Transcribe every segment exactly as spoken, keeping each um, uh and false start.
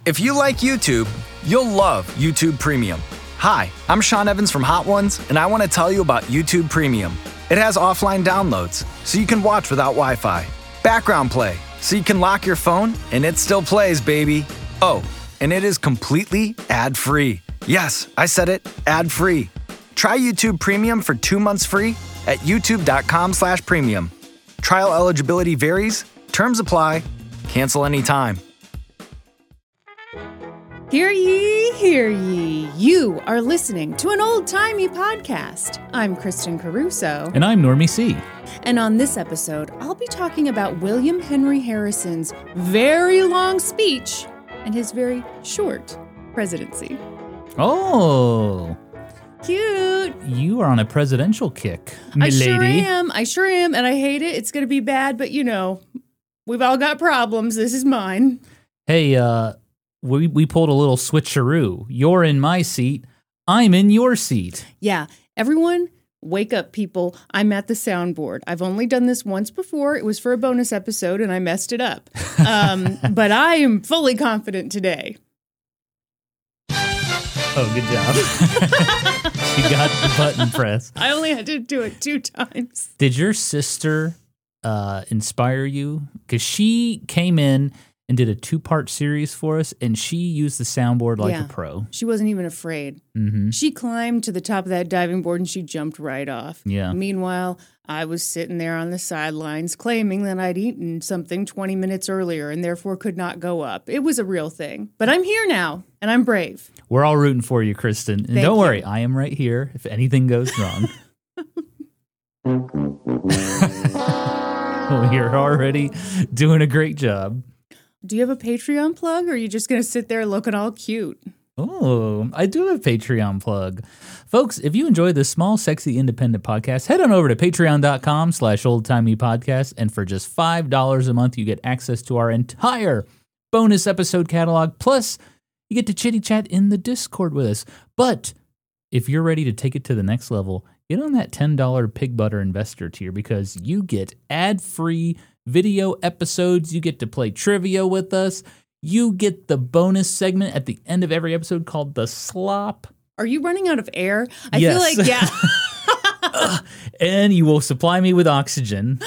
If you like YouTube, you'll love YouTube Premium. Hi, I'm Sean Evans from Hot Ones, and I want to tell you about YouTube Premium. It has offline downloads, so you can watch without Wi-Fi. Background play, so you can lock your phone, and it still plays, baby. Oh, and it is completely ad-free. Yes, I said it, ad-free. Try YouTube Premium for two months free at youtube.com slash premium. Trial eligibility varies, terms apply, cancel anytime. Hear ye, hear ye. You are listening to an old-timey podcast. I'm Kristen Caruso. And I'm Normie C. And on this episode, I'll be talking about William Henry Harrison's very long speech and his very short presidency. Oh. Cute. You are on a presidential kick, I sure milady. am. I sure am. And I hate it. It's going to be bad, but you know, we've all got problems. This is mine. Hey, uh, we, we pulled a little switcheroo. You're in my seat. I'm in your seat. Yeah. Everyone, wake up, people. I'm at the soundboard. I've only done this once before. It was for a bonus episode, and I messed it up. Um, but I am fully confident today. Oh, good job. She got the button press. I only had to do it two times. Did your sister uh, inspire you? Because she came in and did a two-part series for us, and she used the soundboard like Yeah. a pro. She wasn't even afraid. Mm-hmm. She climbed to the top of that diving board, and she jumped right off. Yeah. Meanwhile, I was sitting there on the sidelines claiming that I'd eaten something twenty minutes earlier and therefore could not go up. It was a real thing. But I'm here now, and I'm brave. We're all rooting for you, Kristen. And Thank don't you. worry, I am right here if anything goes wrong. You're already doing a great job. Do you have a Patreon plug, or are you just going to sit there looking all cute? Oh, I do have a Patreon plug. Folks, if you enjoy this small, sexy, independent podcast, head on over to patreon.com slash oldtimey podcast. And for just five dollars a month, you get access to our entire bonus episode catalog. Plus, you get to chitty chat in the Discord with us. But if you're ready to take it to the next level, get on that ten dollars Pig Butter Investor tier, because you get ad-free video episodes. You get to play trivia with us. You get the bonus segment at the end of every episode called The Slop. Are you running out of air? I Yes. feel like, yeah. And you will supply me with oxygen.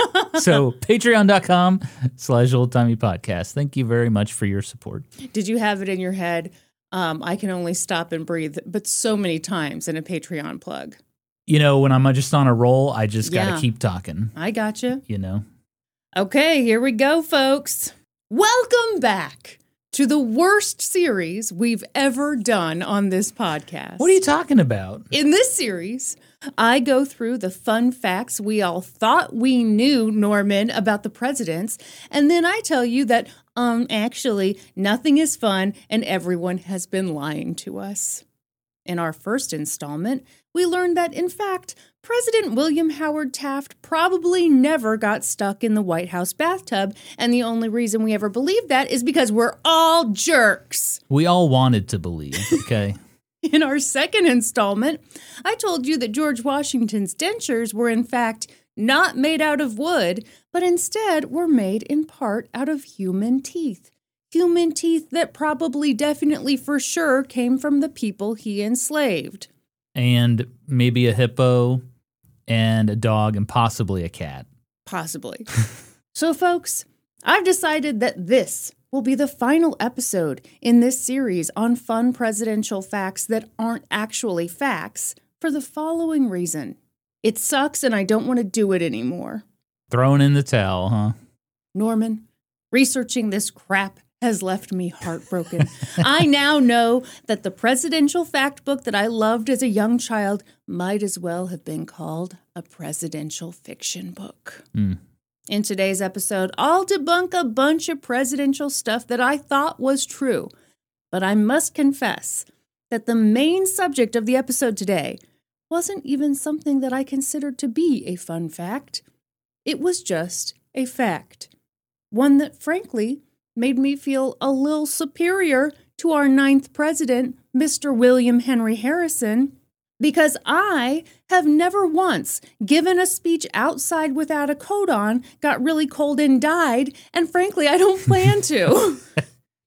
So patreon.com slash oldtimey podcast. Thank you very much for your support. Did you have it in your head? Um, I can only stop and breathe, but so many times in a Patreon plug. You know, when I'm just on a roll, I just got to Yeah. keep talking, I gotcha. you know. Okay, here we go, folks. Welcome back to the worst series we've ever done on this podcast. What are you talking about? In this series, I go through the fun facts we all thought we knew, Norman, about the presidents, and then I tell you that, um, actually, nothing is fun and everyone has been lying to us. In our first installment, we learned that, in fact, President William Howard Taft probably never got stuck in the White House bathtub, and the only reason we ever believed that is because we're all jerks. We all wanted to believe, okay? In our second installment, I told you that George Washington's dentures were in fact not made out of wood, but instead were made in part out of human teeth. Human teeth that probably, definitely, for sure came from the people he enslaved. And maybe a hippo and a dog and possibly a cat. Possibly. So, folks, I've decided that this will be the final episode in this series on fun presidential facts that aren't actually facts for the following reason. It sucks and I don't want to do it anymore. Thrown in the towel, huh? Norman, researching this crap has left me heartbroken. I now know that the presidential fact book that I loved as a young child might as well have been called a presidential fiction book. Mm. In today's episode, I'll debunk a bunch of presidential stuff that I thought was true. But I must confess that the main subject of the episode today wasn't even something that I considered to be a fun fact. It was just a fact. One that, frankly, made me feel a little superior to our ninth president, Mister William Henry Harrison, because I have never once given a speech outside without a coat on, got really cold and died, and frankly, I don't plan to.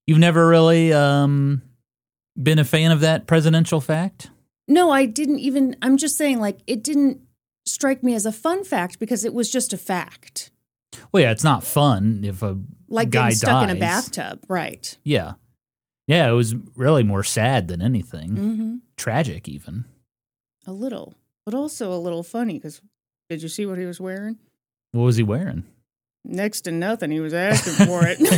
You've never really um, been a fan of that presidential fact? No, I didn't even, I'm just saying, like, it didn't strike me as a fun fact because it was just a fact. Well, yeah, it's not fun if a Like guy getting stuck dies. in a bathtub, right. Yeah. Yeah, it was really more sad than anything. Mm-hmm. Tragic, even. A little, but also a little funny because did you see what he was wearing? What was he wearing? Next to nothing. He was asking for it.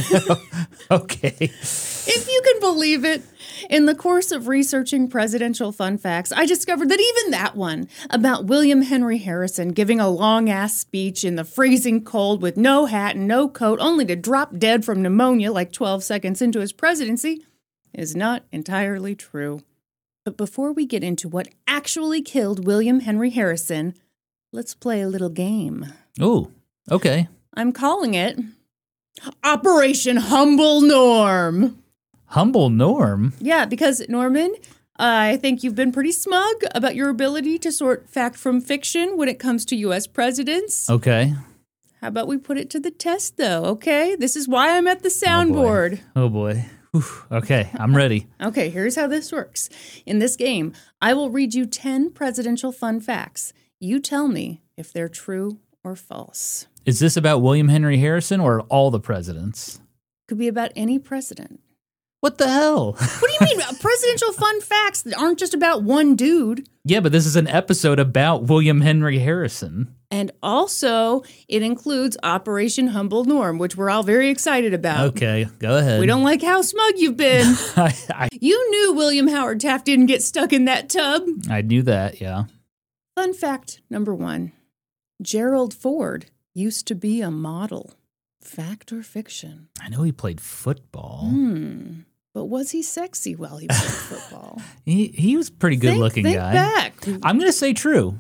Okay. If you can believe it, in the course of researching presidential fun facts, I discovered that even that one about William Henry Harrison giving a long-ass speech in the freezing cold with no hat and no coat, only to drop dead from pneumonia like twelve seconds into his presidency, is not entirely true. But before we get into what actually killed William Henry Harrison, let's play a little game. Ooh, okay. I'm calling it Operation Humble Norm. Humble Norm? Yeah, because, Norman, I think you've been pretty smug about your ability to sort fact from fiction when it comes to U S presidents. Okay. How about we put it to the test, though, okay? This is why I'm at the soundboard. Oh, boy. Whew. Okay, I'm ready. Okay, here's how this works. In this game, I will read you ten presidential fun facts. You tell me if they're true or false. Is this about William Henry Harrison or all the presidents? Could be about any president. What the hell? What do you mean? Presidential fun facts that aren't just about one dude. Yeah, but this is an episode about William Henry Harrison. And also, it includes Operation Humble Norm, which we're all very excited about. Okay, go ahead. We don't like how smug you've been. I, I, You knew William Howard Taft didn't get stuck in that tub. I knew that, yeah. Fun fact number one. Gerald Ford used to be a model. Fact or fiction? I know he played football. Hmm. But was he sexy while he played football? He he was a pretty good think, looking think guy. back. I'm going to say true.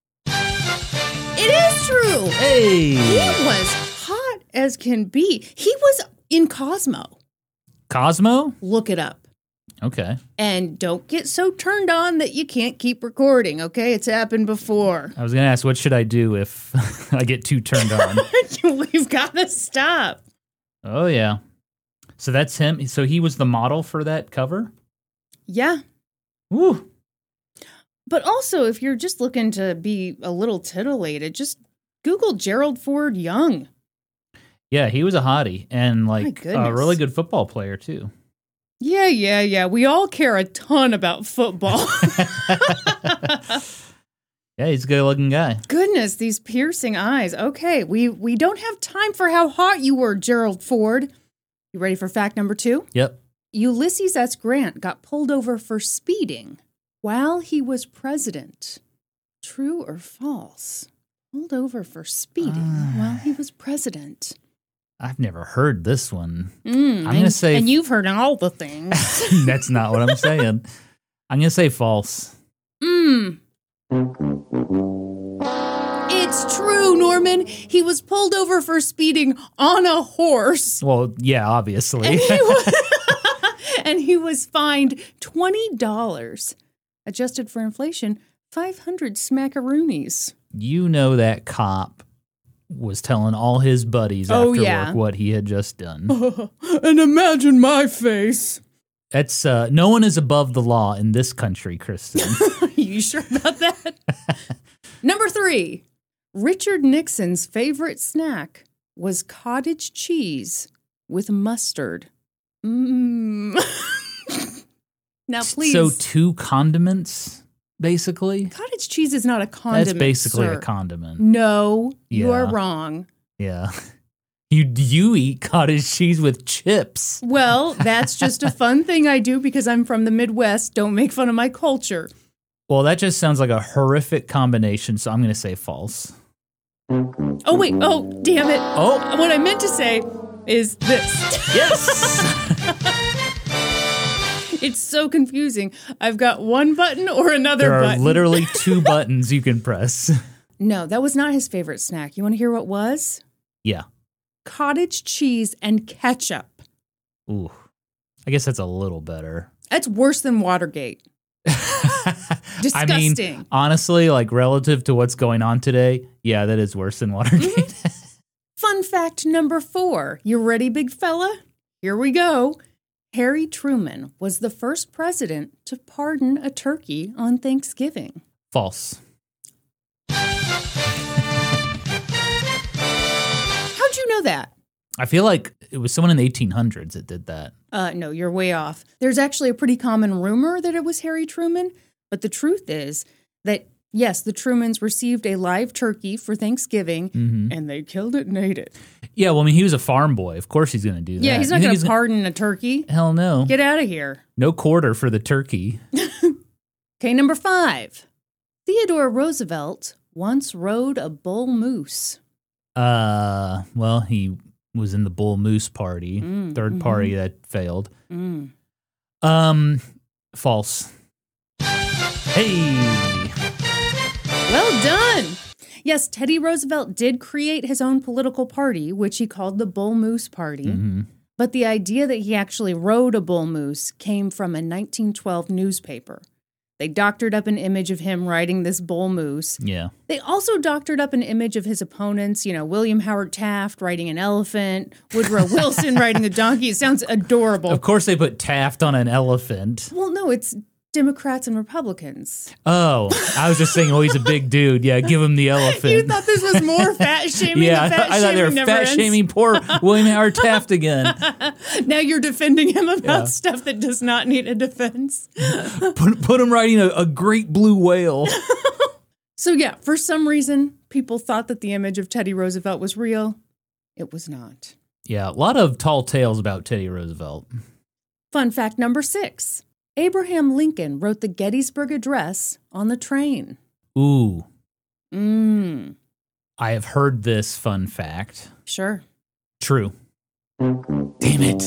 It is true. Hey. He was hot as can be. He was in Cosmo. Cosmo? Look it up. Okay. And don't get so turned on that you can't keep recording, okay? It's happened before. I was going to ask, what should I do if I get too turned on? We've got to stop. Oh, yeah. So that's him. So he was the model for that cover? Yeah. Woo. But also, if you're just looking to be a little titillated, just Google Gerald Ford Young. Yeah, he was a hottie and like a goodness. really good football player, too. Yeah, yeah, yeah. We all care a ton about football. Yeah, he's a good looking guy. Goodness, these piercing eyes. Okay, we, we don't have time for how hot you were, Gerald Ford. You ready for fact number two? Yep. Ulysses S. Grant got pulled over for speeding while he was president. True or false? Pulled over for speeding Uh. while he was president. I've never heard this one. Mm, I'm going to say... And you've heard all the things. That's not what I'm saying. I'm going to say false. Mm. It's true, Norman. He was pulled over for speeding on a horse. Well, yeah, obviously. And he was, and he was fined twenty dollars. Adjusted for inflation, five hundred smackaroonies. You know that cop was telling all his buddies Oh, after yeah. work what he had just done. And imagine my face. That's uh, no one is above the law in this country, Kristen. Are you sure about that? Number three, Richard Nixon's favorite snack was cottage cheese with mustard. Mmm. Now, please. So two condiments, basically. Cottage cheese is not a condiment. That's basically sir. a condiment. No, you Yeah. are wrong. Yeah. You you eat cottage cheese with chips. Well, that's just a fun thing I do because I'm from the Midwest. Don't make fun of my culture. Well, that just sounds like a horrific combination, so I'm going to say false. Oh, wait. Oh, damn it. Oh. What I meant to say is this. Yes! It's so confusing. I've got one button or another There are button. literally two buttons you can press. No, that was not his favorite snack. You want to hear what was? Yeah. Cottage cheese and ketchup. Ooh. I guess that's a little better. That's worse than Watergate. I mean, Disgusting. honestly, like relative to what's going on today, yeah, that is worse than Watergate. Fun fact number four. You ready, big fella? Here we go. Harry Truman was the first president to pardon a turkey on Thanksgiving. False. How'd you know that? I feel like it was someone in the eighteen hundreds that did that. Uh, no, you're way off. There's actually a pretty common rumor that it was Harry Truman, but the truth is that, yes, the Trumans received a live turkey for Thanksgiving, mm-hmm. and they killed it and ate it. Yeah, well, I mean, he was a farm boy. Of course he's going to do that. Yeah, he's not going to pardon gonna... a turkey. Hell no. Get out of here. No quarter for the turkey. Okay, number five. Theodore Roosevelt once rode a bull moose. Uh, well, he was in the Bull Moose Party, mm, third mm-hmm. party that failed. Mm. Um, false. Hey! Well done! Yes, Teddy Roosevelt did create his own political party, which he called the Bull Moose Party. Mm-hmm. But the idea that he actually rode a bull moose came from a nineteen twelve newspaper. They doctored up an image of him riding this bull moose. Yeah. They also doctored up an image of his opponents, you know, William Howard Taft riding an elephant, Woodrow Wilson riding a donkey. It sounds adorable. Of course they put Taft on an elephant. Well, no, it's Democrats and Republicans. Oh, I was just saying, oh, he's a big dude. Yeah, give him the elephant. You thought this was more fat shaming? Yeah, the fat I thought they were fat ends. shaming poor William Howard Taft again. Now you're defending him about yeah. stuff that does not need a defense. put, put him riding a, a great blue whale. So yeah, for some reason, people thought that the image of Teddy Roosevelt was real. It was not. Yeah, a lot of tall tales about Teddy Roosevelt. Fun fact number six. Abraham Lincoln wrote the Gettysburg Address on the train. Ooh. Mmm. I have heard this fun fact. Sure. True. Damn it.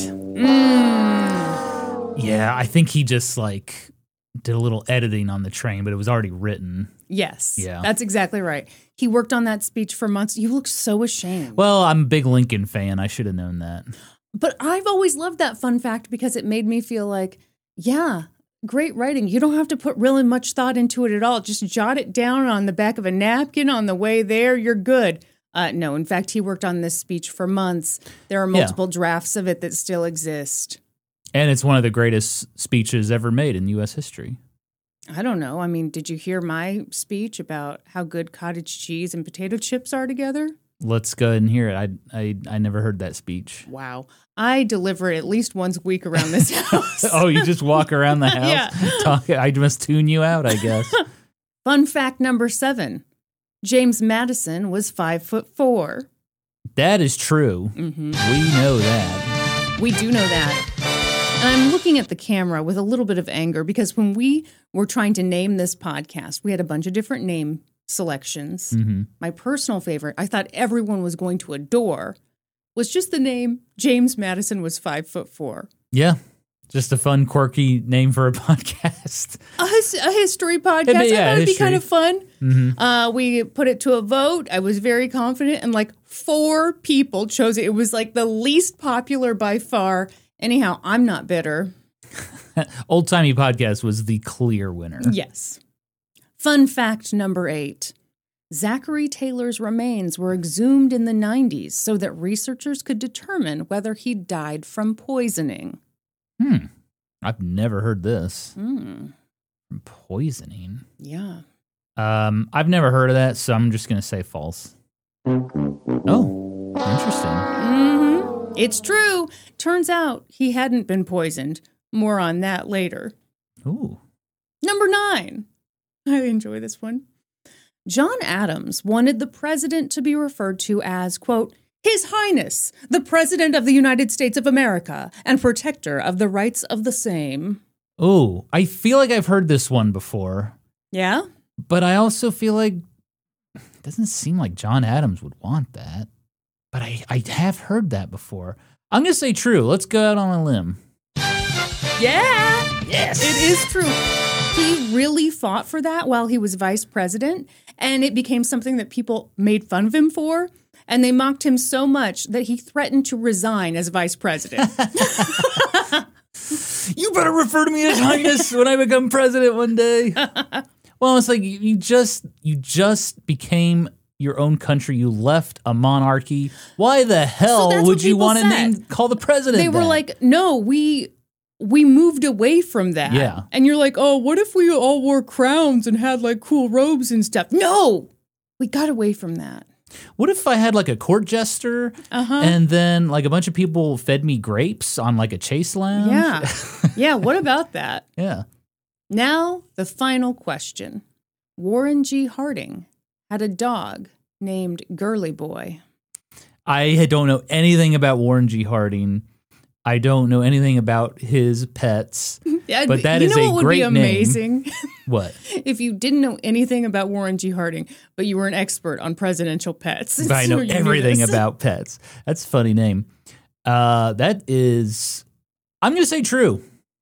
Mm. Yeah, I think he just, like, did a little editing on the train, but it was already written. Yes. Yeah. That's exactly right. He worked on that speech for months. You look so ashamed. Well, I'm a big Lincoln fan. I should have known that. But I've always loved that fun fact because it made me feel like, yeah, great writing. You don't have to put really much thought into it at all. Just jot it down on the back of a napkin on the way there. You're good. Uh, no, in fact, he worked on this speech for months. There are multiple yeah. drafts of it that still exist. And it's one of the greatest speeches ever made in U S history. I don't know. I mean, did you hear my speech about how good cottage cheese and potato chips are together? Let's go ahead and hear it. I I, I never heard that speech. Wow. I deliver it at least once a week around this house. Oh, you just walk around the house? Yeah. Talk, I must tune you out, I guess. Fun fact number seven. James Madison was five foot four. That is true. Mm-hmm. We know that. We do know that. And I'm looking at the camera with a little bit of anger because when we were trying to name this podcast, we had a bunch of different name selections. Mm-hmm. My personal favorite, I thought everyone was going to adore, was just the name James Madison was five foot four. Yeah. Just a fun, quirky name for a podcast. A, his, a history podcast. Yeah, I thought it'd history. be kind of fun. Mm-hmm. Uh, we put it to a vote. I was very confident, and like four people chose it. It was like the least popular by far. Anyhow, I'm not bitter. Old Timey Podcast was the clear winner. Yes. Fun fact number eight. Zachary Taylor's remains were exhumed in the nineties so that researchers could determine whether he died from poisoning. Hmm. I've never heard this. Hmm. From poisoning? Yeah. Um, I've never heard of that, so I'm just going to say false. Oh, interesting. Mm-hmm. It's true. Turns out he hadn't been poisoned. More on that later. Ooh. Number nine. I enjoy this one. John Adams wanted the president to be referred to as, quote, His Highness, the President of the United States of America and protector of the rights of the same. Ooh, I feel like I've heard this one before. Yeah? But I also feel like it doesn't seem like John Adams would want that. But I, I have heard that before. I'm going to say true. Let's go out on a limb. Yeah! Yes! It is true. He really fought for that while he was vice president, and it became something that people made fun of him for, and they mocked him so much that he threatened to resign as vice president. You better refer to me as Highness when I become president one day. Well, it's like you, you just you just became your own country. You left a monarchy. Why the hell So that's would what you people want to said. name call the president They were that? like, no, we we moved away from that. Yeah. And you're like, oh, what if we all wore crowns and had like cool robes and stuff? No, we got away from that. What if I had like a court jester Uh-huh. and then like a bunch of people fed me grapes on like a chase lounge? Yeah. Yeah, what about that? Yeah. Now, the final question. Warren G. Harding had a dog named Girly Boy. I don't know anything about Warren G. Harding. I don't know anything about his pets. Yeah, But that you is know a what would great be amazing? name. What? If you didn't know anything about Warren G. Harding, but you were an expert on presidential pets. But I know So you knew everything this. about pets. That's a funny name. Uh, that is, I'm going to say true.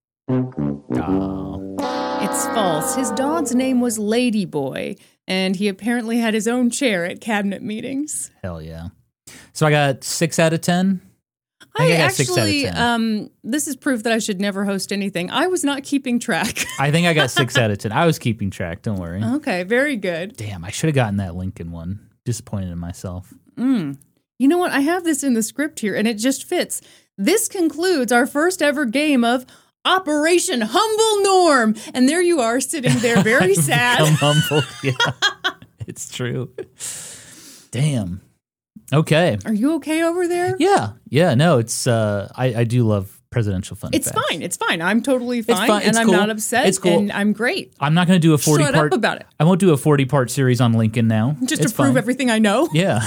Oh. It's false. His dog's name was Lady Boy, and he apparently had his own chair at cabinet meetings. Hell yeah. So I got six out of ten. I think I, got actually, six out of ten. um, this is proof that I should never host anything. I was not keeping track. I think I got six out of ten. I was keeping track. Don't worry. Okay, very good. Damn, I should have gotten that Lincoln one. Disappointed in myself. Mm. You know what? I have this in the script here, and it just fits. This concludes our first ever game of Operation Humble Norm. And there you are, sitting there very sad. I'm humbled. Yeah, it's true. Damn. Okay. Are you okay over there? Yeah. Yeah. No, it's, uh, I, I do love presidential fun It's facts. fine. It's fine. I'm totally fine, fine. and It's I'm cool. not upset. It's cool. And I'm great. I'm not going to do a forty Shut part. up about it. I won't do a forty part series on Lincoln now. Just It's to prove fine. everything I know. Yeah.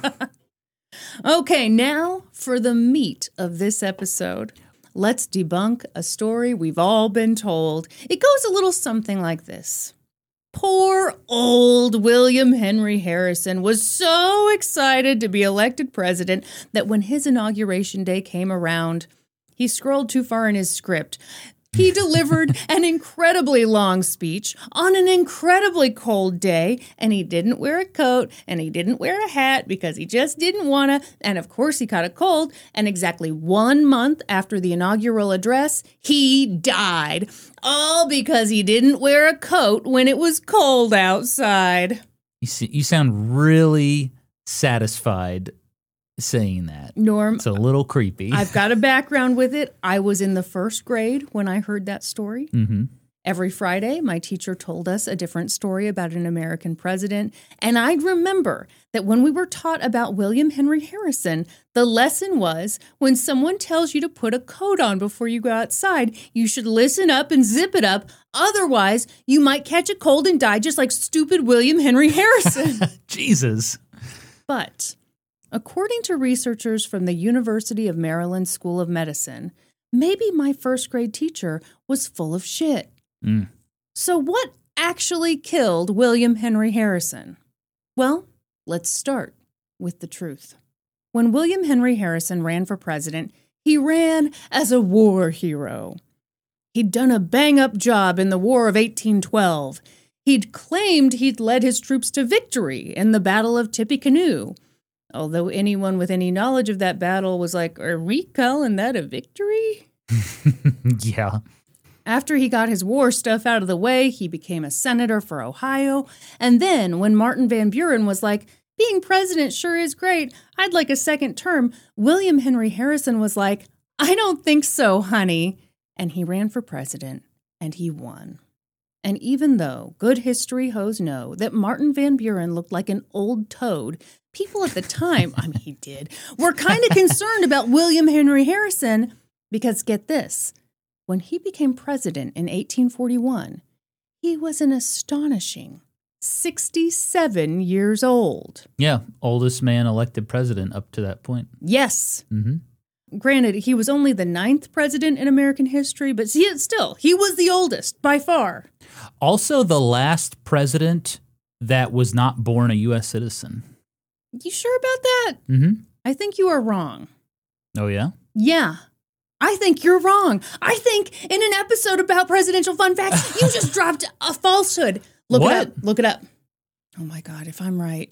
Okay, now for the meat of this episode. Let's debunk a story we've all been told. It goes a little something like this. Poor old William Henry Harrison was so excited to be elected president that when his inauguration day came around, he scrolled too far in his script. He delivered an incredibly long speech on an incredibly cold day, and he didn't wear a coat, and he didn't wear a hat because he just didn't want to, and of course he caught a cold, and exactly one month after the inaugural address, he died, all because he didn't wear a coat when it was cold outside. You see, you sound really satisfied saying that. Norm, It's a little creepy. I've got a background with it. I was in the first grade when I heard that story. Mm-hmm. Every Friday, my teacher told us a different story about an American president. And I remember that when we were taught about William Henry Harrison, the lesson was when someone tells you to put a coat on before you go outside, you should listen up and zip it up. Otherwise, you might catch a cold and die just like stupid William Henry Harrison. Jesus. But according to researchers from the University of Maryland School of Medicine, maybe my first grade teacher was full of shit. Mm. So what actually killed William Henry Harrison? Well, let's start with the truth. When William Henry Harrison ran for president, he ran as a war hero. He'd done a bang-up job in the War of eighteen twelve. He'd claimed he'd led his troops to victory in the Battle of Tippecanoe. Although anyone with any knowledge of that battle was like, are we calling that a victory? Yeah. After he got his war stuff out of the way, he became a senator for Ohio. And then when Martin Van Buren was like, being president sure is great, I'd like a second term, William Henry Harrison was like, I don't think so, honey. And he ran for president, and he won. And even though good history hoes know that Martin Van Buren looked like an old toad, people at the time, I mean, he did, were kind of concerned about William Henry Harrison because, get this, when he became president in eighteen forty-one, he was an astonishing sixty-seven years old. Yeah. Oldest man elected president up to that point. Yes. Mm-hmm. Granted, he was only the ninth president in American history, but see, still, he was the oldest by far. Also, the last president that was not born a U S citizen. You sure about that? Mm-hmm. I think you are wrong. Oh, yeah? Yeah. I think you're wrong. I think in an episode about presidential fun facts, you just dropped a falsehood. Look What? it up. Look it up. Oh my God, if I'm right.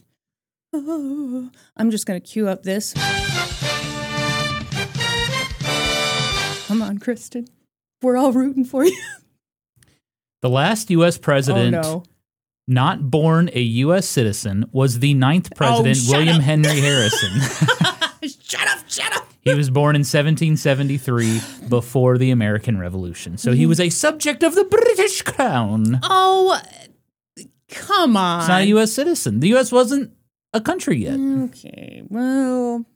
Oh, I'm just going to cue up this. Come on, Kristen. We're all rooting for you. The last U S president Oh, no. not born a U S citizen was the ninth president, Oh, shut William up. Henry Harrison. Shut up, shut up. He was born in seventeen seventy-three before the American Revolution. So he was a subject of the British Crown. Oh, come on. He's not a U S citizen. The U S wasn't a country yet. Okay, well.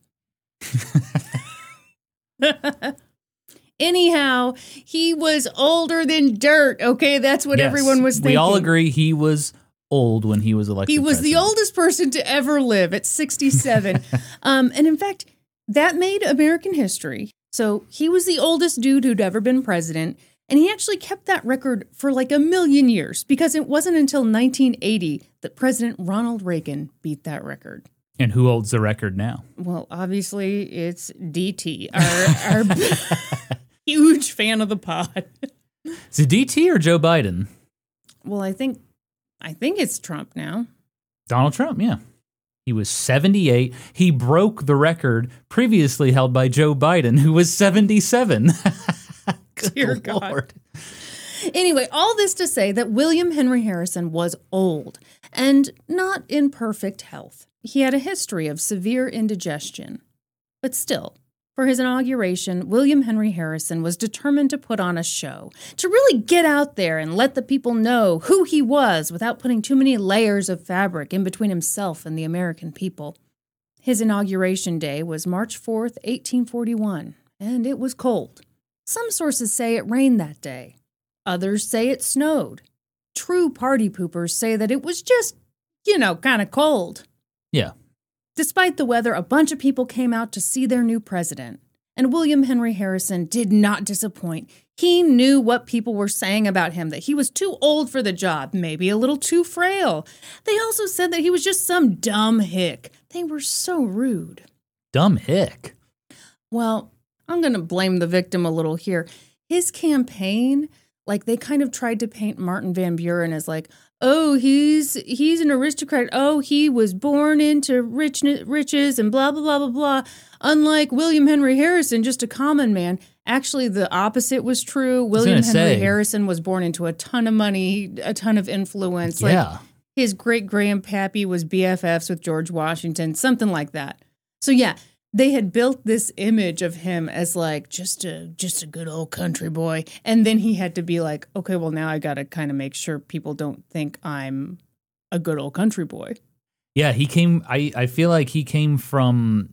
Anyhow, he was older than dirt. Okay, that's what Yes, everyone was thinking. We all agree he was old when he was elected He was president. the oldest person to ever live at sixty-seven. um, and in fact, that made American history. So he was the oldest dude who'd ever been president. And he actually kept that record for like a million years because it wasn't until nineteen eighty that President Ronald Reagan beat that record. And who holds the record now? Well, obviously, it's D T, our, our huge fan of the pod. Is it D T or Joe Biden? Well, I think I think it's Trump now. Donald Trump, yeah. He was seventy-eight. He broke the record previously held by Joe Biden, who was seventy-seven. Dear God. Anyway, all this to say that William Henry Harrison was old and not in perfect health. He had a history of severe indigestion. But still, for his inauguration, William Henry Harrison was determined to put on a show, to really get out there and let the people know who he was without putting too many layers of fabric in between himself and the American people. His inauguration day was March fourth, eighteen forty-one, and it was cold. Some sources say it rained that day. Others say it snowed. True party poopers say that it was just, you know, kind of cold. Yeah. Despite the weather, a bunch of people came out to see their new president. And William Henry Harrison did not disappoint. He knew what people were saying about him, that he was too old for the job, maybe a little too frail. They also said that he was just some dumb hick. They were so rude. Dumb hick. Well, I'm going to blame the victim a little here. His campaign, like they kind of tried to paint Martin Van Buren as like, oh, he's he's an aristocrat. Oh, he was born into rich, riches and blah, blah, blah, blah, blah. Unlike William Henry Harrison, just a common man. Actually, the opposite was true. William Henry say. Harrison was born into a ton of money, a ton of influence. Yeah. Like his great-grandpappy was B F Fs with George Washington, something like that. So yeah, they had built this image of him as like just a just a good old country boy. And then he had to be like, okay, well, now I got to kind of make sure people don't think I'm a good old country boy. Yeah, he came, I, I feel like he came from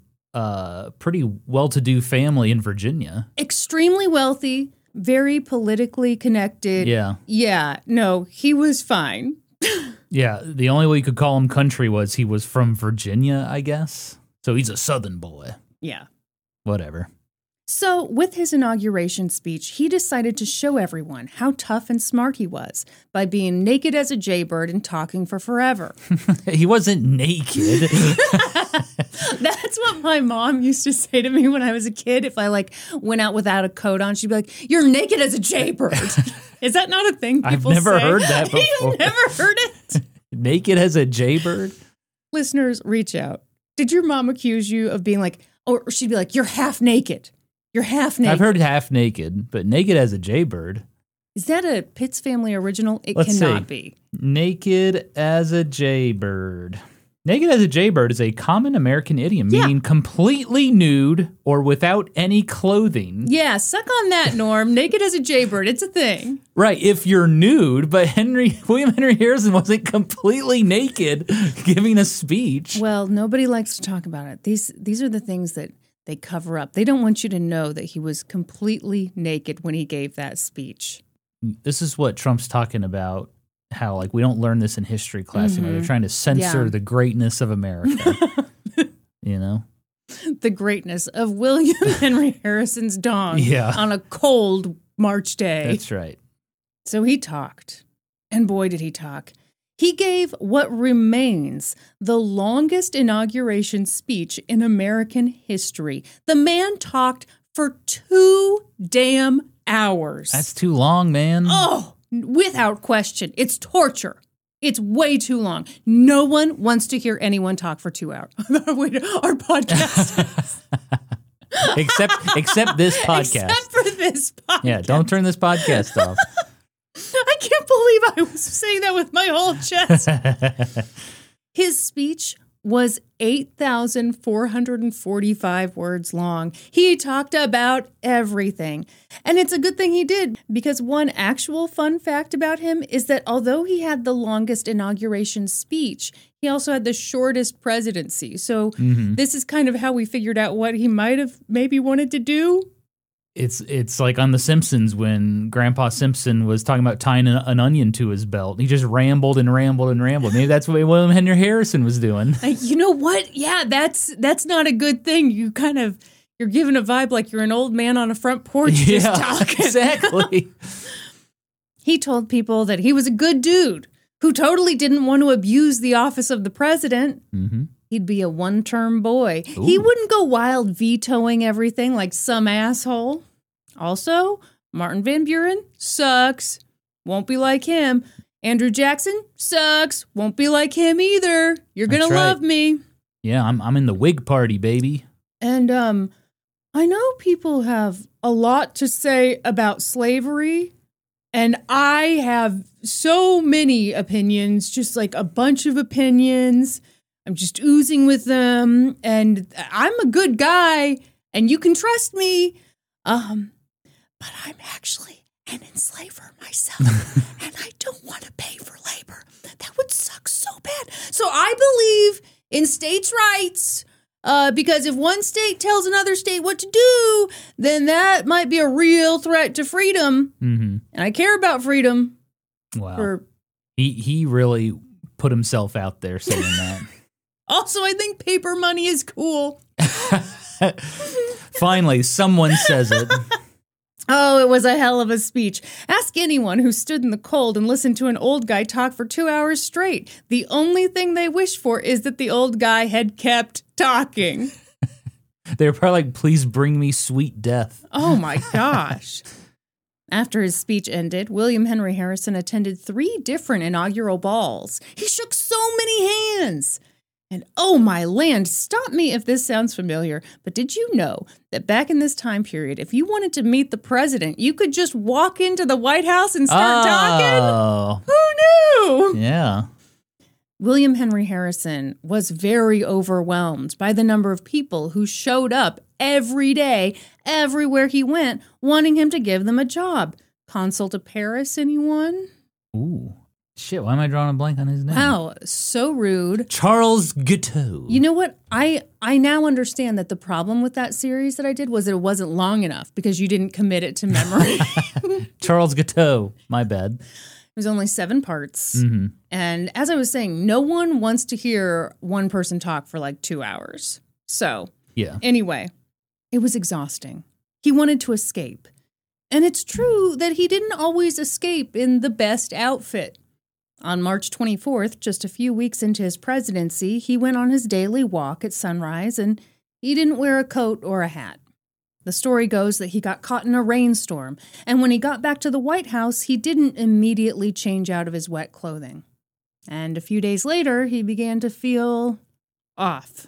a pretty well-to-do family in Virginia. Extremely wealthy, very politically connected. Yeah. Yeah, no, he was fine. Yeah, the only way you could call him country was he was from Virginia, I guess. So he's a Southern boy. Yeah. Whatever. So, with his inauguration speech, he decided to show everyone how tough and smart he was by being naked as a jaybird and talking for forever. He wasn't naked. That's what my mom used to say to me when I was a kid. If I, like, went out without a coat on, she'd be like, you're naked as a jaybird. Is that not a thing people I've never say? heard that before. You've never heard it? Naked as a jaybird? Listeners, reach out. Did your mom accuse you of being like, or she'd be like, you're half naked. You're half naked. I've heard half naked, but naked as a jaybird. Is that a Pitts Family original? It Let's cannot see. be. Naked as a jaybird. Naked as a jaybird is a common American idiom Yeah. meaning completely nude or without any clothing. Yeah, suck on that, Norm. Naked as a jaybird. It's a thing. Right, if you're nude, but Henry William Henry Harrison wasn't completely naked giving a speech. Well, nobody likes to talk about it. These these are the things that they cover up. They don't want you to know that he was completely naked when he gave that speech. This is what Trump's talking about, how like we don't learn this in history class Mm-hmm. anymore. They're trying to censor Yeah. the greatness of America. You know? The greatness of William Henry Harrison's dong Yeah. on a cold March day. That's right. So he talked, and boy, did he talk. He gave what remains the longest inauguration speech in American history. The man talked for two damn hours. That's too long, man. Oh, without question. It's torture. It's way too long. No one wants to hear anyone talk for two hours. Wait, our podcast. except except this podcast. Except for this podcast. Yeah, don't turn this podcast off. I can't believe I was saying that with my whole chest. His speech was eight thousand four hundred forty-five words long. He talked about everything. And it's a good thing he did, because one actual fun fact about him is that although he had the longest inauguration speech, he also had the shortest presidency. So mm-hmm. this is kind of how we figured out what he might have maybe wanted to do. It's it's like on The Simpsons when Grandpa Simpson was talking about tying an, an onion to his belt. He just rambled and rambled and rambled. Maybe that's what William Henry Harrison was doing. Uh, you know what? Yeah, that's that's not a good thing. You kind of, you're giving a vibe like you're an old man on a front porch yeah, just talking. Exactly. He told people that he was a good dude who totally didn't want to abuse the office of the president. Mm-hmm. He'd be a one-term boy. Ooh. He wouldn't go wild vetoing everything like some asshole. Also, Martin Van Buren sucks. Won't be like him. Andrew Jackson sucks. Won't be like him either. You're going to love right. me. Yeah, I'm I'm in the Whig party, baby. And um, I know people have a lot to say about slavery, and I have so many opinions, just like a bunch of opinions. I'm just oozing with them, and I'm a good guy, and you can trust me. Um, but I'm actually an enslaver myself, and I don't want to pay for labor. That would suck so bad. So I believe in states' rights, uh, because if one state tells another state what to do, then that might be a real threat to freedom. Mm-hmm. And I care about freedom. Wow. For- he he really put himself out there saying that. Also, I think paper money is cool. Finally, someone says it. Oh, it was a hell of a speech. Ask anyone who stood in the cold and listened to an old guy talk for two hours straight. The only thing they wish for is that the old guy had kept talking. They were probably like, please bring me sweet death. Oh, my gosh. After his speech ended, William Henry Harrison attended three different inaugural balls. He shook so many hands. And oh my land, stop me if this sounds familiar, but did you know that back in this time period, if you wanted to meet the president, you could just walk into the White House and start oh. talking? Who knew? Yeah. William Henry Harrison was very overwhelmed by the number of people who showed up every day, everywhere he went, wanting him to give them a job. Consul to Paris, anyone? Ooh. Shit, why am I drawing a blank on his name? Wow, so rude. Charles Guiteau. You know what? I, I now understand that the problem with that series that I did was that it wasn't long enough because you didn't commit it to memory. Charles Guiteau. My bad. It was only seven parts. Mm-hmm. And as I was saying, no one wants to hear one person talk for like two hours. So, yeah. Anyway, it was exhausting. He wanted to escape. And it's true that he didn't always escape in the best outfit. On March twenty-fourth, just a few weeks into his presidency, he went on his daily walk at sunrise, and he didn't wear a coat or a hat. The story goes that he got caught in a rainstorm, and when he got back to the White House, he didn't immediately change out of his wet clothing. And a few days later, he began to feel off.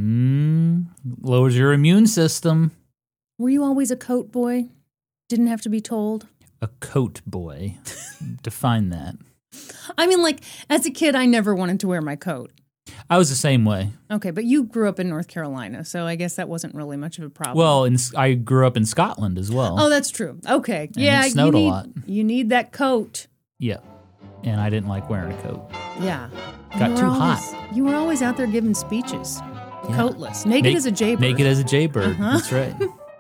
Mm, lowers your immune system. Were you always a coat boy? Didn't have to be told? A coat boy. Define that. I mean, like, as a kid, I never wanted to wear my coat. I was the same way. Okay, but you grew up in North Carolina, so I guess that wasn't really much of a problem. Well, in, I grew up in Scotland as well. Oh, that's true. Okay. And yeah, it snowed you need, a lot. You need that coat. Yeah. And I didn't like wearing a coat. Yeah. Got You were too always, hot. You were always out there giving speeches. Yeah. Coatless. Naked Na- as a jaybird. Naked as a jaybird. Uh-huh. That's right.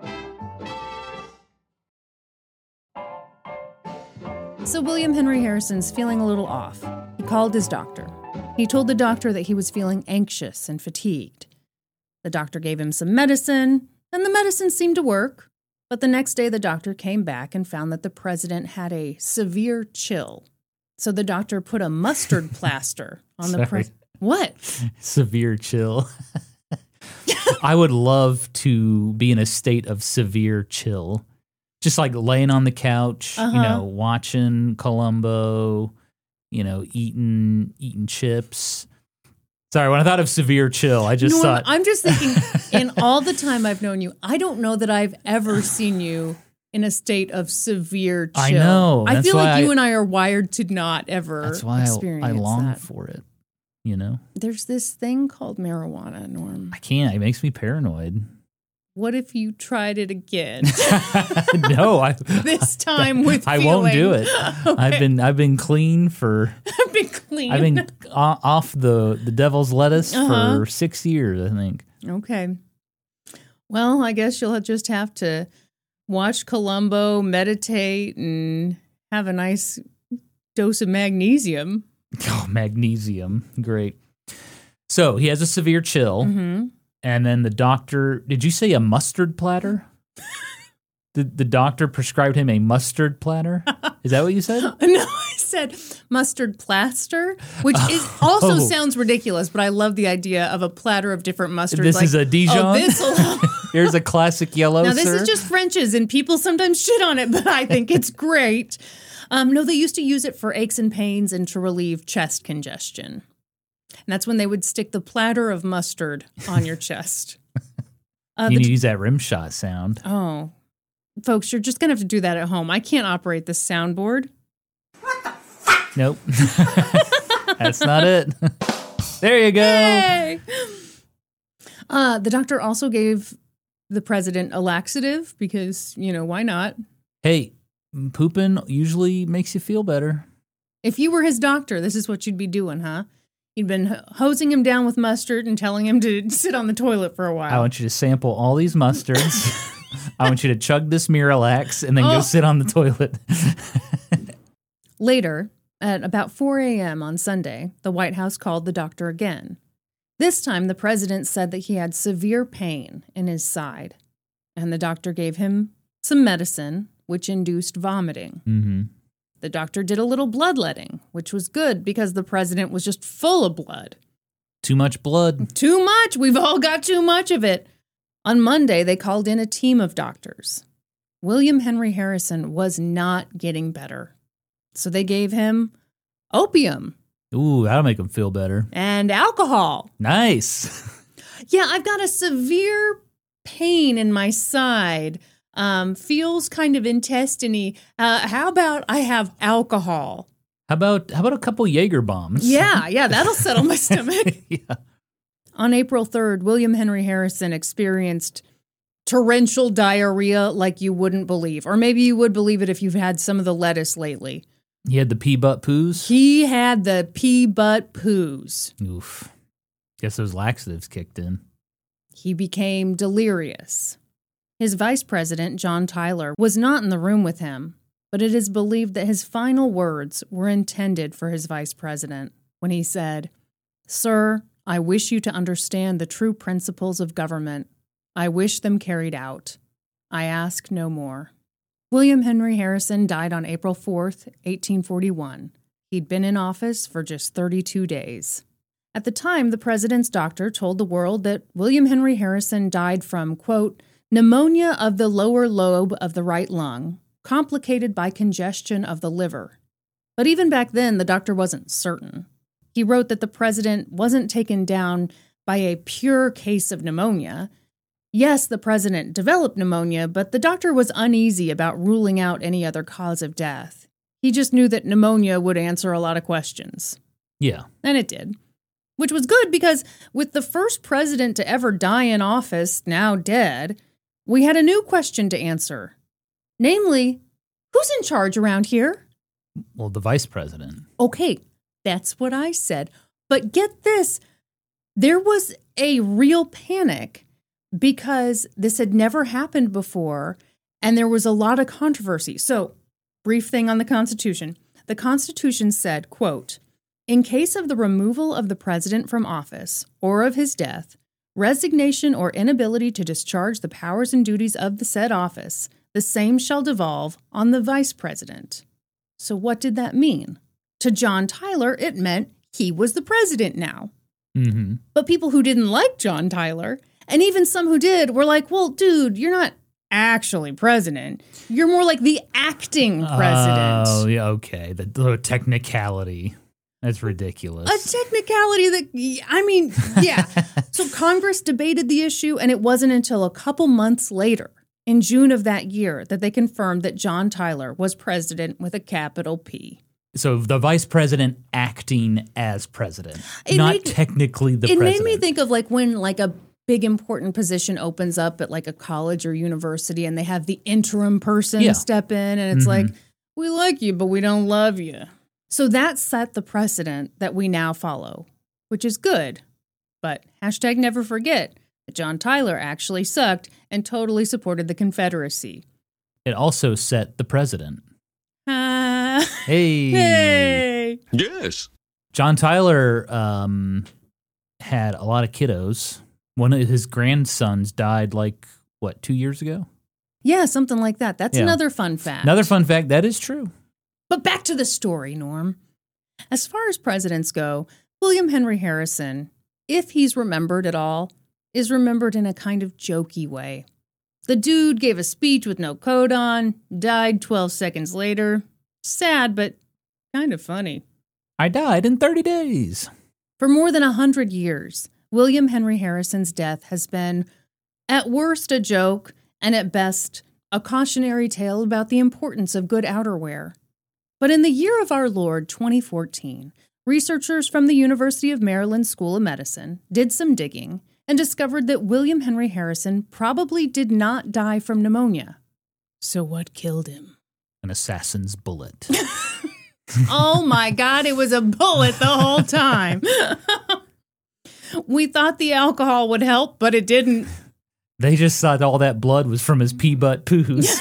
So William Henry Harrison's feeling a little off. He called his doctor. He told the doctor that he was feeling anxious and fatigued. The doctor gave him some medicine, and the medicine seemed to work. But the next day, the doctor came back and found that the president had a severe chill. So the doctor put a mustard plaster on the Sorry. president. What? Severe chill. I would love to be in a state of severe chill. Just like laying on the couch, Uh-huh. you know, watching Columbo, you know, eating eating chips. Sorry, when I thought of severe chill, I just No, thought... I'm just thinking, in all the time I've known you, I don't know that I've ever seen you in a state of severe chill. I know. I That's feel like why you I- and I are wired to not ever That's why I, experience I long that. for it. you know? There's this thing called marijuana, Norm. I can't. It makes me paranoid. What if you tried it again? No, I this time with I feeling. won't do it. Okay. I've been I've been clean for I've been clean. I've been o- off the, the devil's lettuce Uh-huh. for six years, I think. Okay. Well, I guess you'll just have to watch Columbo, meditate, and have a nice dose of magnesium. Oh, magnesium. Great. So he has a severe chill. Mm-hmm. And then the doctor, did you say a mustard platter? the, the doctor prescribed him a mustard platter? Is that what you said? No, I said mustard plaster, which is also Oh. sounds ridiculous, but I love the idea of a platter of different mustards. This like, is a Dijon? Oh, this'll- Here's a classic yellow, now, this sir. is just French's, and people sometimes shit on it, but I think it's great. Um, no, they used to use it for aches and pains and to relieve chest congestion. And that's when they would stick the platter of mustard on your chest. Uh, you the- need to use that rim shot sound. oh, folks, you're just going to have to do that at home. I can't operate this soundboard. Nope. That's not it. There you go. Yay! Uh, the doctor also gave the president a laxative because, you know, why not? Hey, pooping usually makes you feel better. If you were his doctor, this is what you'd be doing, huh? You'd been ho- hosing him down with mustard and telling him to sit on the toilet for a while. I want you to sample all these mustards. I want you to chug this Miralax and then Oh. go sit on the toilet. Later, at about four a.m. on Sunday, the White House called the doctor again. This time, the president said that he had severe pain in his side, and the doctor gave him some medicine, which induced vomiting. Mm-hmm. The doctor did a little bloodletting, which was good because the president was just full of blood. Too much blood. Too much. We've all got too much of it. On Monday, they called in a team of doctors. William Henry Harrison was not getting better. So they gave him opium Ooh, that'll make him feel better. and alcohol. Nice. Yeah, I've got a severe pain in my side. Um, feels kind of intestine-y. Uh, how about I have alcohol? How about how about a couple Jaeger bombs? Yeah, yeah, that'll settle my stomach. Yeah. On April third, William Henry Harrison experienced torrential diarrhea like you wouldn't believe. Or maybe you would believe it if you've had some of the lettuce lately. He had the pea butt poos. He had the pea butt poos. Oof. Guess those laxatives kicked in. He became delirious. His vice president, John Tyler, was not in the room with him, but it is believed that his final words were intended for his vice president when he said, "Sir, I wish you to understand the true principles of government. I wish them carried out. I ask no more." William Henry Harrison died on April fourth, eighteen forty-one. He'd been in office for just thirty-two days. At the time, the president's doctor told the world that William Henry Harrison died from, quote, pneumonia of the lower lobe of the right lung, complicated by congestion of the liver. But even back then, the doctor wasn't certain. He wrote that the president wasn't taken down by a pure case of pneumonia. Yes, the president developed pneumonia, but the doctor was uneasy about ruling out any other cause of death. He just knew that pneumonia would answer a lot of questions. Yeah. And it did. Which was good because with the first president to ever die in office, now dead, we had a new question to answer. Namely, who's in charge around here? Well, the vice president. Okay, that's what I said. But get this, there was a real panic because this had never happened before, and there was a lot of controversy. So, brief thing on the Constitution. The Constitution said, quote, "In case of the removal of the president from office or of his death, resignation or inability to discharge the powers and duties of the said office, the same shall devolve on the vice president." So what did that mean? To John Tyler, it meant he was the president now. Mm-hmm. But people who didn't like John Tyler, and even some who did, were like, well, dude, you're not actually president. You're more like the acting president. Oh, yeah, okay. The, the technicality. That's ridiculous. A technicality that, I mean, yeah. So Congress debated the issue, and it wasn't until a couple months later, in June of that year, that they confirmed that John Tyler was president with a capital P. So the vice president acting as president, It not made- technically the it president. made me think of like when like a big important position opens up at like a college or university and they have the interim person Yeah. step in and it's Mhm. like, we like you, but we don't love you. So that set the precedent that we now follow, which is good. But hashtag never forget that John Tyler actually sucked and totally supported the Confederacy. It also set the president. Ah, Hey. hey. Yes. John Tyler um, had a lot of kiddos. One of his grandsons died like, what, two years ago? Yeah, something like that. That's Yeah. another fun fact. Another fun fact, that is true. But back to the story, Norm. As far as presidents go, William Henry Harrison, if he's remembered at all, is remembered in a kind of jokey way. The dude gave a speech with no coat on, died twelve seconds later. Sad, but kind of funny. I died in thirty days. For more than a hundred years, William Henry Harrison's death has been, at worst, a joke, and at best, a cautionary tale about the importance of good outerwear. But in the year of our Lord, twenty fourteen, researchers from the University of Maryland School of Medicine did some digging and discovered that William Henry Harrison probably did not die from pneumonia. So what killed him? An assassin's bullet. Oh my God, it was a bullet the whole time. We thought the alcohol would help, but it didn't. They just thought all that blood was from his pee butt poos.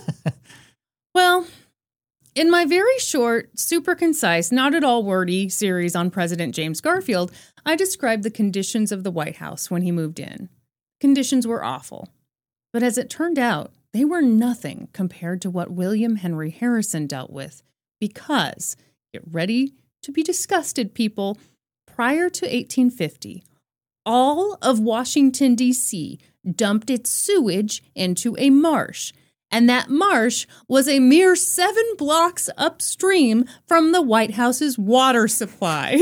Well, in my very short, super concise, not at all wordy series on President James Garfield, I described the conditions of the White House when he moved in. Conditions were awful. But as it turned out, they were nothing compared to what William Henry Harrison dealt with. Because, get ready to be disgusted, people, prior to eighteen fifty, all of Washington, D C dumped its sewage into a marsh. And that marsh was a mere seven blocks upstream from the White House's water supply.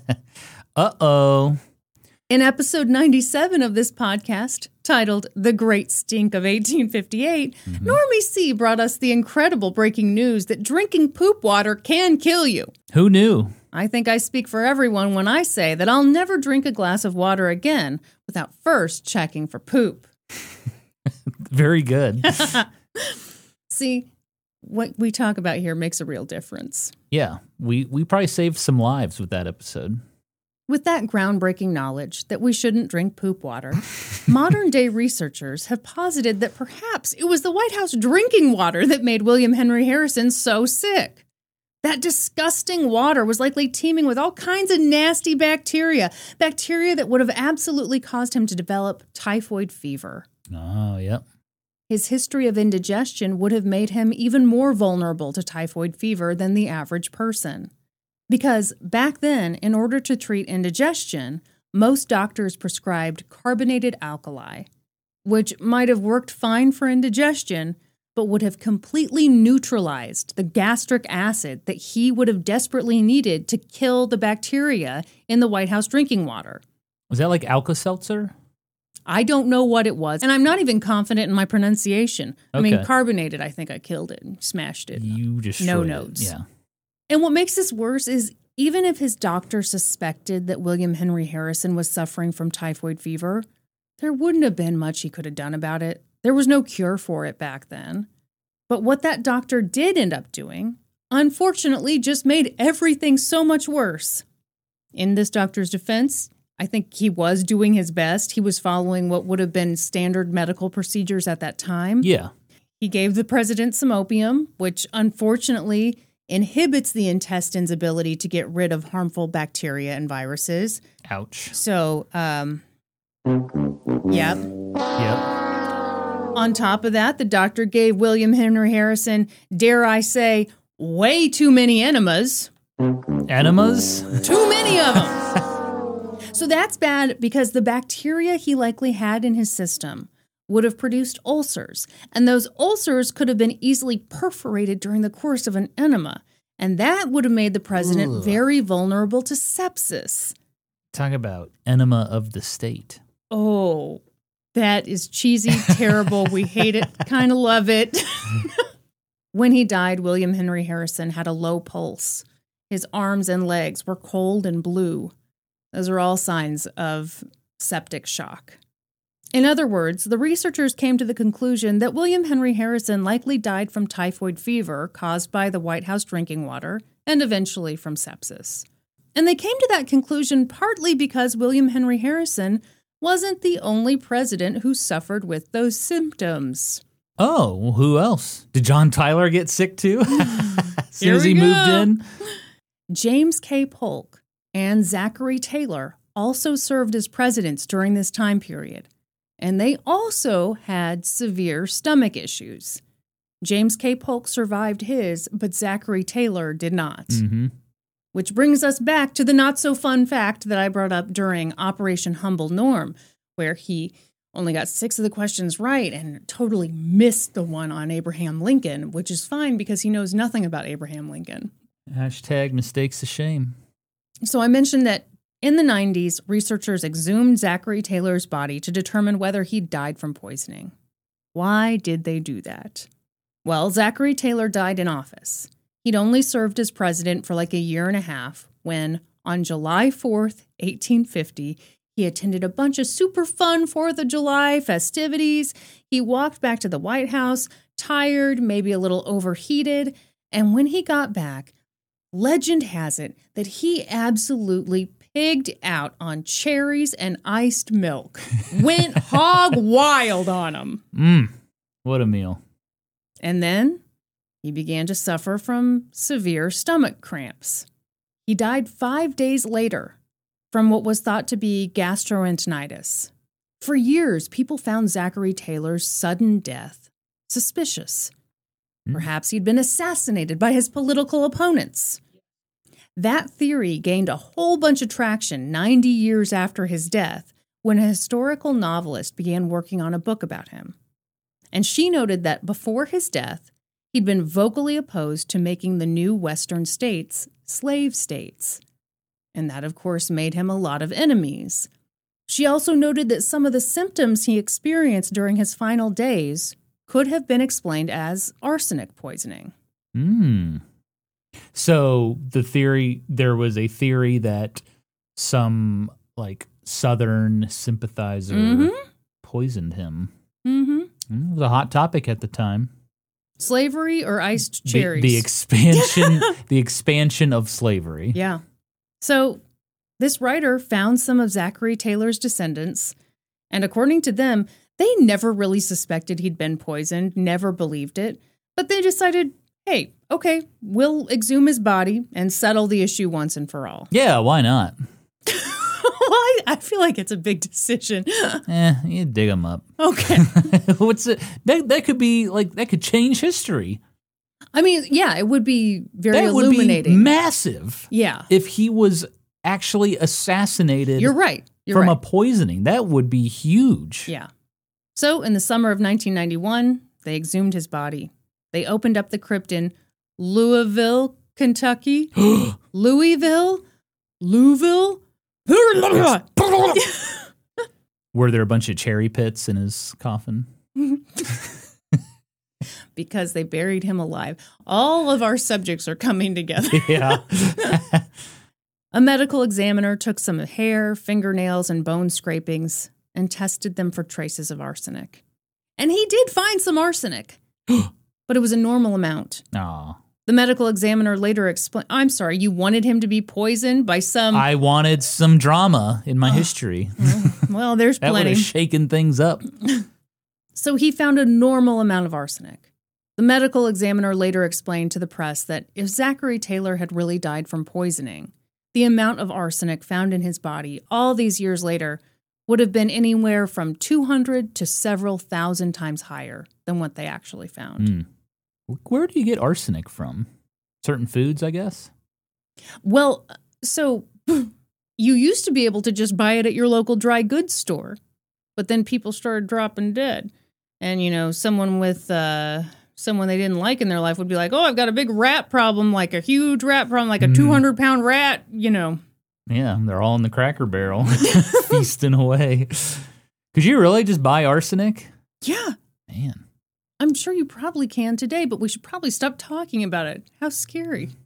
Uh-oh. In episode ninety-seven of this podcast, titled The Great Stink of eighteen fifty-eight, Mm-hmm. Normie C brought us the incredible breaking news that drinking poop water can kill you. Who knew? I think I speak for everyone when I say that I'll never drink a glass of water again without first checking for poop. Very good. See, what we talk about here makes a real difference. Yeah, we, we probably saved some lives with that episode. With that groundbreaking knowledge that we shouldn't drink poop water, modern-day researchers have posited that perhaps it was the White House drinking water that made William Henry Harrison so sick. That disgusting water was likely teeming with all kinds of nasty bacteria, bacteria that would have absolutely caused him to develop typhoid fever. Oh, yep. His history of indigestion would have made him even more vulnerable to typhoid fever than the average person. Because back then, in order to treat indigestion, most doctors prescribed carbonated alkali, which might have worked fine for indigestion, but would have completely neutralized the gastric acid that he would have desperately needed to kill the bacteria in the White House drinking water. Was that like Alka-Seltzer? I don't know what it was, and I'm not even confident in my pronunciation. I mean, Okay. carbonated, I think I killed it and smashed it. You just No destroyed it. notes. Yeah. And what makes this worse is even if his doctor suspected that William Henry Harrison was suffering from typhoid fever, there wouldn't have been much he could have done about it. There was no cure for it back then. But what that doctor did end up doing, unfortunately, just made everything so much worse. In this doctor's defense, I think he was doing his best. He was following what would have been standard medical procedures at that time. Yeah. He gave the president some opium, which unfortunately inhibits the intestine's ability to get rid of harmful bacteria and viruses. Ouch. So, um, yep. Yep. On top of that, the doctor gave William Henry Harrison, dare I say, way too many enemas. Enemas? Too many of them. So that's bad because the bacteria he likely had in his system would have produced ulcers, and those ulcers could have been easily perforated during the course of an enema, and that would have made the president Ugh. very vulnerable to sepsis. Talk about enema of the state. Oh, that is cheesy, terrible. We hate it, kind of love it. When he died, William Henry Harrison had a low pulse. His arms and legs were cold and blue. Those are all signs of septic shock. In other words, the researchers came to the conclusion that William Henry Harrison likely died from typhoid fever caused by the White House drinking water and eventually from sepsis. And they came to that conclusion partly because William Henry Harrison wasn't the only president who suffered with those symptoms. Oh, who else? Did John Tyler get sick too? As soon as he go. moved in? James K. Polk and Zachary Taylor also served as presidents during this time period, and they also had severe stomach issues. James K. Polk survived his, but Zachary Taylor did not. Mm-hmm. Which brings us back to the not-so-fun fact that I brought up during Operation Humble Norm, where he only got six of the questions right and totally missed the one on Abraham Lincoln, which is fine because he knows nothing about Abraham Lincoln. Hashtag mistakes a shame. So I mentioned that in the nineties, researchers exhumed Zachary Taylor's body to determine whether he died from poisoning. Why did they do that? Well, Zachary Taylor died in office. He'd only served as president for like a year and a half when, on July fourth, eighteen fifty, he attended a bunch of super fun fourth of July festivities. He walked back to the White House, tired, maybe a little overheated, and when he got back, legend has it that he absolutely pigged out on cherries and iced milk. Went hog wild on them. Mmm, what a meal. And then he began to suffer from severe stomach cramps. He died five days later from what was thought to be gastroenteritis. For years, people found Zachary Taylor's sudden death suspicious. Perhaps he'd been assassinated by his political opponents. That theory gained a whole bunch of traction ninety years after his death when a historical novelist began working on a book about him. And she noted that before his death, he'd been vocally opposed to making the new Western states slave states. And that, of course, made him a lot of enemies. She also noted that some of the symptoms he experienced during his final days could have been explained as arsenic poisoning. Hmm. So the theory, there was a theory that some like Southern sympathizer Mm-hmm. poisoned him. Mm-hmm. It was a hot topic at the time. Slavery or iced The, cherries? the expansion, the expansion of slavery. Yeah. So this writer found some of Zachary Taylor's descendants, and according to them, they never really suspected he'd been poisoned, never believed it, but they decided, hey, okay, we'll exhume his body and settle the issue once and for all. Yeah, why not? Well, I, I feel like it's a big decision. Eh, you dig them up. Okay. What's it? That that could be like that could change history. I mean, yeah, it would be very That would illuminating. be massive. Yeah. If he was actually assassinated You're right. You're from right. a poisoning, that would be huge. Yeah. So in the summer of nineteen ninety-one, they exhumed his body. They opened up the crypt in Louisville, Kentucky. Louisville? Louisville? Were there a bunch of cherry pits in his coffin? Because they buried him alive. All of our subjects are coming together. Yeah. A medical examiner took some hair, fingernails, and bone scrapings and tested them for traces of arsenic. And he did find some arsenic, but it was a normal amount. Aw. The medical examiner later explained, I'm sorry, you wanted him to be poisoned by some... I wanted some drama in my history. Well, there's That would plenty. have shaken things up. So he found a normal amount of arsenic. The medical examiner later explained to the press that if Zachary Taylor had really died from poisoning, the amount of arsenic found in his body all these years later would have been anywhere from two hundred to several thousand times higher than what they actually found. Mm. Where do you get arsenic from? Certain foods, I guess? Well, so you used to be able to just buy it at your local dry goods store, but then people started dropping dead. And, you know, someone with uh, someone they didn't like in their life would be like, oh, I've got a big rat problem, like a huge rat problem, like a Mm. two hundred pound rat, you know. Yeah, they're all in the Cracker Barrel, feasting away. Could you really just buy arsenic? Yeah, Man. I'm sure you probably can today, but we should probably stop talking about it. How scary.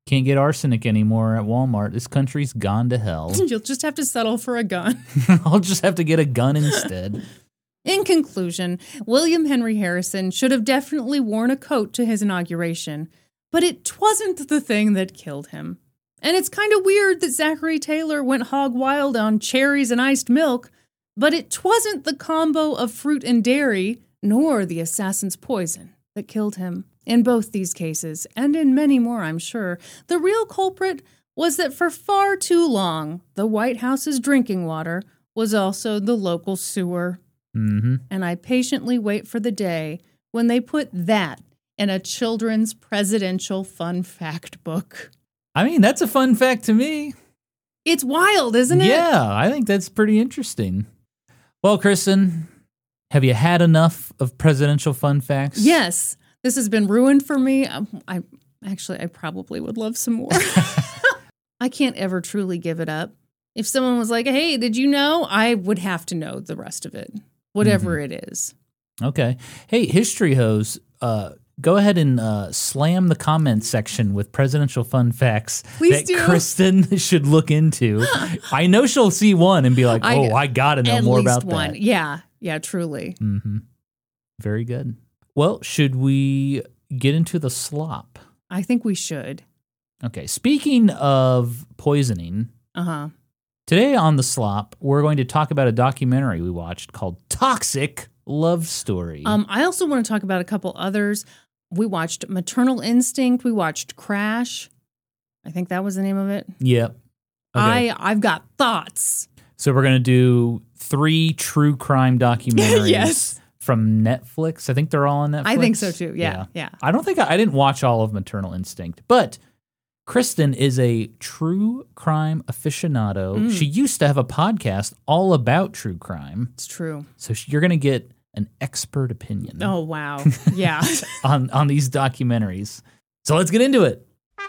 Can't get arsenic anymore at Walmart. This country's gone to hell. You'll just have to settle for a gun. I'll just have to get a gun instead. In conclusion, William Henry Harrison should have definitely worn a coat to his inauguration, but it wasn't the thing that killed him. And it's kind of weird that Zachary Taylor went hog wild on cherries and iced milk, but it wasn't the combo of fruit and dairy, nor the assassin's poison, that killed him. In both these cases, and in many more, I'm sure, the real culprit was that for far too long, the White House's drinking water was also the local sewer. Mm-hmm. And I patiently wait for the day when they put that in a children's presidential fun fact book. I mean, that's a fun fact to me. It's wild, isn't it? Yeah, I think that's pretty interesting. Well, Kristen, have you had enough of presidential fun facts? Yes. This has been ruined for me. I, I actually, I probably would love some more. I can't ever truly give it up. If someone was like, hey, did you know? I would have to know the rest of it, whatever mm-hmm. it is. Okay. Hey, History Hose, uh, go ahead and uh, slam the comment section with presidential fun facts Please that do. Kristen should look into. I know she'll see one and be like, oh, I, I got to know at more least about one. that. Yeah. Yeah, truly. Mm-hmm. Very good. Well, should we get into the slop? I think we should. Okay. Speaking of poisoning, uh-huh. today on the slop, we're going to talk about a documentary we watched called Toxic Love Story. Um, I also want to talk about a couple others. We watched Maternal Instinct. We watched Crash. I think that was the name of it. Yep. Okay. I, I've got thoughts. So we're going to do three true crime documentaries. Yes. From Netflix. I think they're all on Netflix. I think so too. Yeah, yeah. yeah. I don't think I, I didn't watch all of Maternal Instinct, but Kristen is a true crime aficionado. Mm. She used to have a podcast all about true crime. It's true. So she, you're going to get an expert opinion. Oh, wow. Yeah. on, on these documentaries. So let's get into it.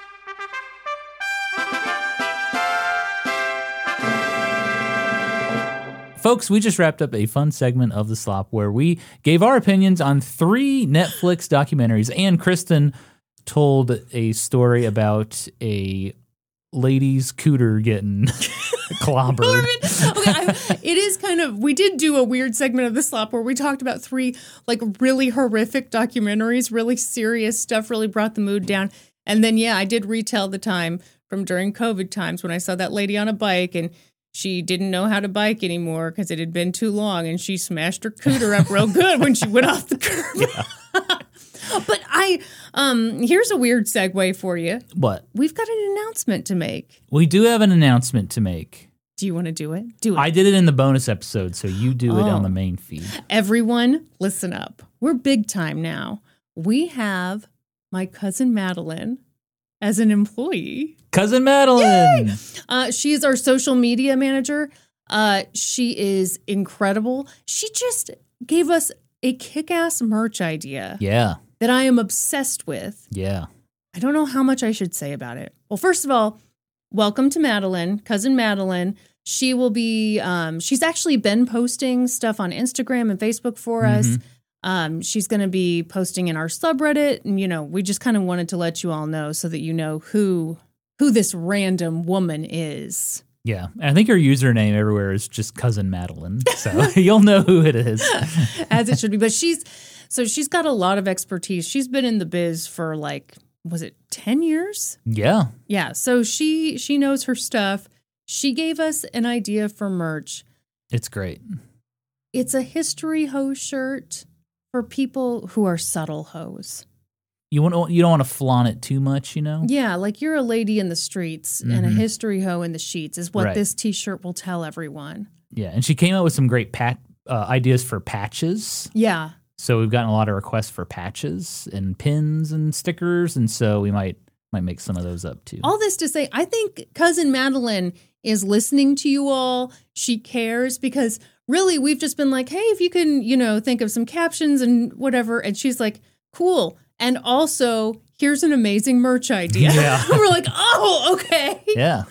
Folks, we just wrapped up a fun segment of The Slop where we gave our opinions on three Netflix documentaries, and Kristen told a story about a lady's cooter getting clobbered. Okay, I, it is kind of, we did do a weird segment of The Slop where we talked about three like really horrific documentaries, really serious stuff, really brought the mood down. And then, yeah, I did retell the time from during COVID times when I saw that lady on a bike and she didn't know how to bike anymore because it had been too long, and she smashed her cooter up real good when she went off the curb. Yeah. But I, um, here's a weird segue for you. What? We've got an announcement to make. We do have an announcement to make. Do you want to do it? Do it. I did it in the bonus episode, so you do oh. it on the main feed. Everyone, listen up. We're big time now. We have my cousin Madeline as an employee. Cousin Madeline. Uh, she is our social media manager. Uh, she is incredible. She just gave us a kick-ass merch idea. Yeah. That I am obsessed with. Yeah. I don't know how much I should say about it. Well, first of all, welcome to Madeline, cousin Madeline. She will be, um, she's actually been posting stuff on Instagram and Facebook for mm-hmm. us. Um, she's going to be posting in our subreddit. And, you know, we just kind of wanted to let you all know so that you know who who this random woman is. Yeah. And I think her username everywhere is just Cousin Madeline. So you'll know who it is. As it should be. But she's, so she's got a lot of expertise. She's been in the biz for like, was it ten years? Yeah. Yeah. So she, she knows her stuff. She gave us an idea for merch. It's great. It's a history hoe shirt for people who are subtle hoes. You want you don't want to flaunt it too much, you know? Yeah, like you're a lady in the streets mm-hmm. and a history hoe in the sheets is what right. this T-shirt will tell everyone. Yeah, and she came out with some great pat uh, ideas for patches. Yeah. So we've gotten a lot of requests for patches and pins and stickers, and so we might might make some of those up too. All this to say, I think Cousin Madeline is listening to you all. She cares because really we've just been like, hey, if you can, you know, think of some captions and whatever. And she's like, cool. And also, here's an amazing merch idea. Yeah. We're like, oh, okay. Yeah.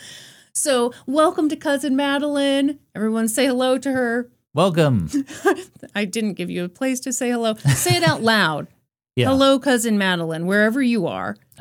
So welcome to Cousin Madeline. Everyone say hello to her. Welcome. I didn't give you a place to say hello. Say it out loud. Yeah. Hello, Cousin Madeline, wherever you are.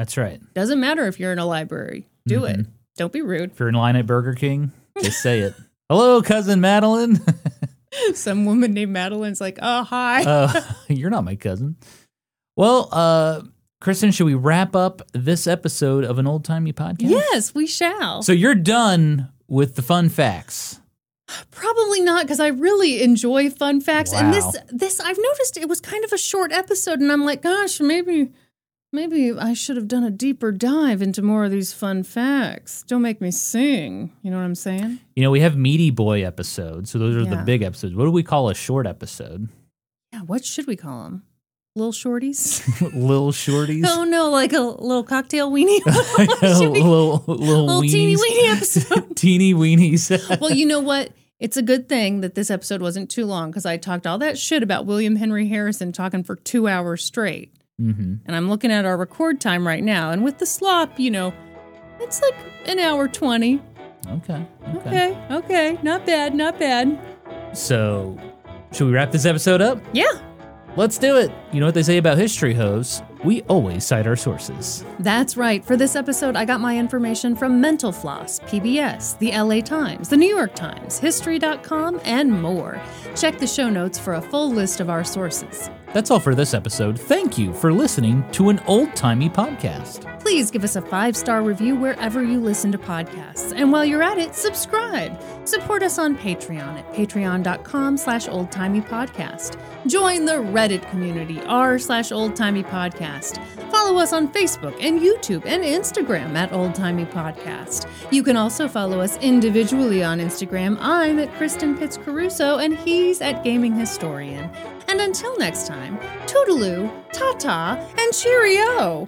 That's right. Doesn't matter if you're in a library. Do Mhm. it. Don't be rude. If you're in line at Burger King, just say it. Hello, cousin Madeline. Some woman named Madeline's like, oh, hi. uh, you're not my cousin. Well, uh, Kristen, should we wrap up this episode of an Old Timey Podcast? Yes, we shall. So you're done with the fun facts. Probably not, because I really enjoy fun facts. And this, Wow. this, I've noticed it was kind of a short episode, and I'm like, gosh, maybe, maybe I should have done a deeper dive into more of these fun facts. Don't make me sing. You know what I'm saying? You know, we have Meaty Boy episodes, so those are the Yeah. big episodes. What do we call a short episode? Yeah. What should we call them? Little shorties? Little shorties? Oh no, like a little cocktail weenie. What should we- little little, little weenies. teeny weeny episode. Teeny weenies. Well, you know what? It's a good thing that this episode wasn't too long, because I talked all that shit about William Henry Harrison talking for two hours straight. Mm-hmm. And I'm looking at our record time right now, and with the slop, you know, it's like an hour twenty. Okay, okay. Okay, okay, not bad, not bad. So, should we wrap this episode up? Yeah, Let's do it. You know what they say about history, hoes? We always cite our sources. that's right. For this episode, I got my information from Mental Floss, P B S, the L A Times, the New York Times, History dot com, and more. Check the show notes for a full list of our sources. That's all for this episode. Thank you for listening to an old-timey podcast. Please give us a five-star review wherever you listen to podcasts. And while you're at it, subscribe. Support us on Patreon at patreon.com slash oldtimeypodcast. Join the Reddit community, r slash oldtimeypodcast. Follow us on Facebook and YouTube and Instagram at oldtimeypodcast. You can also follow us individually on Instagram. I'm at Kristen Pitts Caruso, and he's at Gaming Historian. And until next time, toodaloo, ta-ta, and cheerio!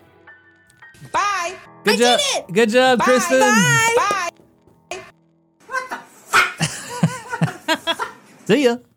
Bye. Good I job. did it. Good job, Bye. Kristen. Bye. Bye. See ya.